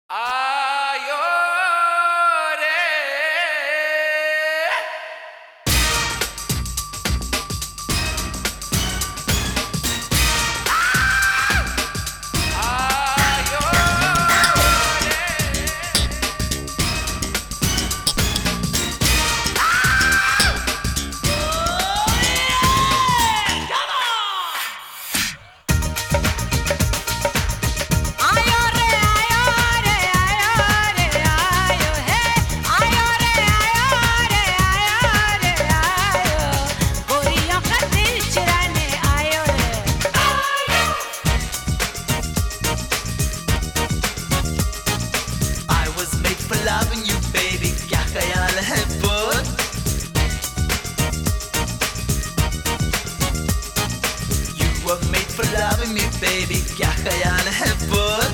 आयो रे आयो loving you baby क्या ख्याल है बोल You were made for loving me baby क्या ख्याल है बोल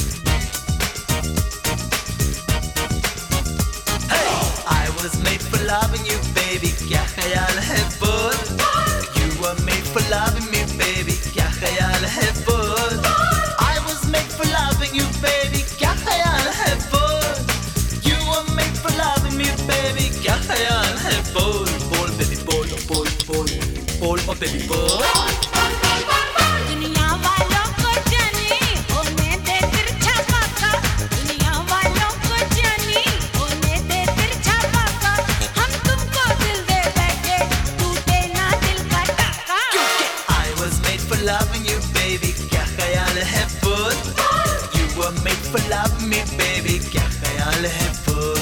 Hey I was made for loving you baby क्या ख्याल है बोल You were made for loving me baby क्या ख्याल है बोल I was made for loving you baby क्या ख्याल है बोल baby क्या ख्याल है बोल बोल baby बोल बोल बोल बोल oh baby बोल दुनिया वालों को जानी होने दे तिरछा पाका दुनिया वालों को जानी होने दे तिरछा पाका हम तुमको दिल दे बैठे टूटे ना दिल का टाका क्योंकि I was made for loving you baby क्या ख्याल है बोल You were made for loving me baby क्या ख्याल है बोल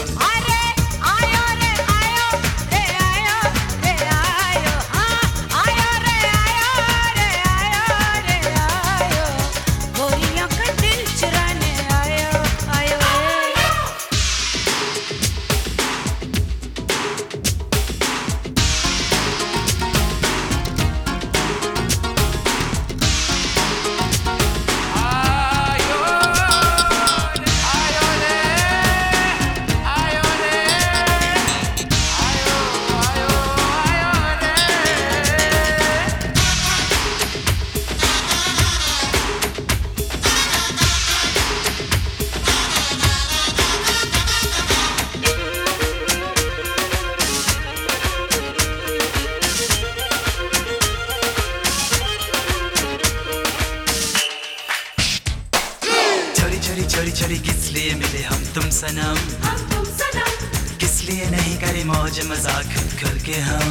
चोरी चोरी किस लिए मिले हम तुम सनम किस लिए नहीं करे मौज मजाक खुल के हम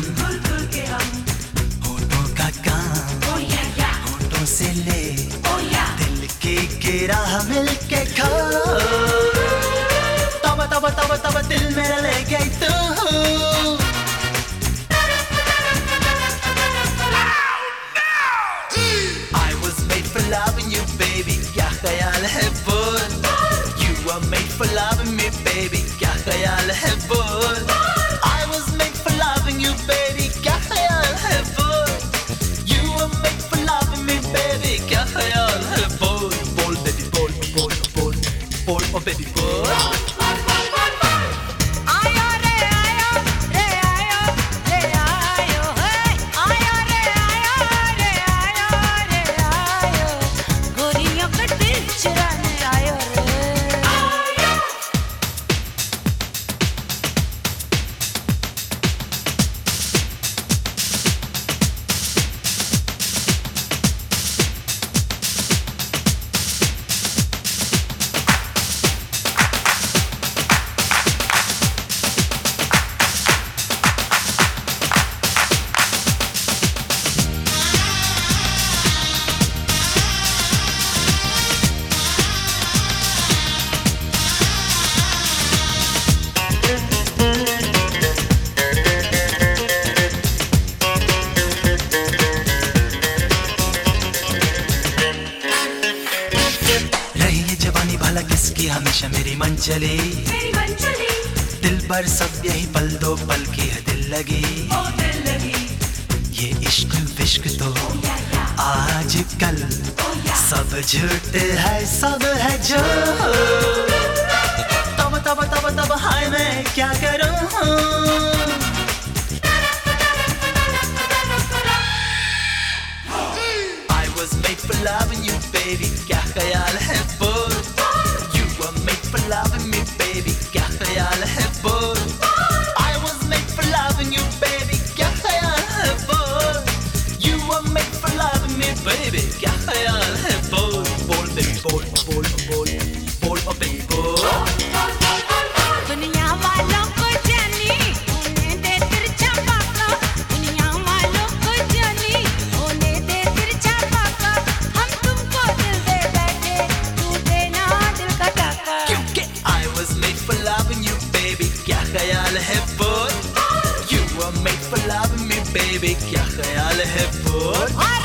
होठों का काम होठों से ले दिल की गिरा मिल के खो तब तब तब तब दिल मेरा ले गई तू I was made for loving you baby क्या ख्याल है बोल You were made for loving me baby क्या ख्याल है बोल I was made for loving you baby क्या ख्याल है बोल You were made for loving me baby क्या ख्याल है बोल बोल baby बोल बोल बोल बोल oh baby बोल किसकी हमेशा मेरी मन चली दिल पर सब यही पल दो पल की है दिल लगी ये इश्क विश्क तो आजकल सब झूठ है सब है जो तब तब तब तब हाय मैं क्या करूं I was made for loving you baby क्या ख्याल है बोल You were made for है बोल? You were made for loving me baby, क्या ख्याल है बोल?